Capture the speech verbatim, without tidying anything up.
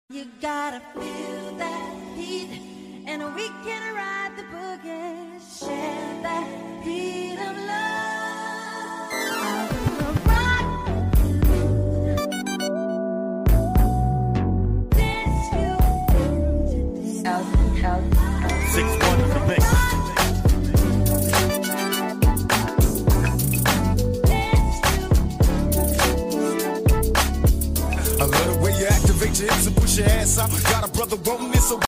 You gotta feel that heat, and we can ride the boogie, share that beat of love. I wanna rock with you, dance you today. Out, out, out. Six one for me. I love the way you activate your hips and push your ass out. Got a brother wanting it, so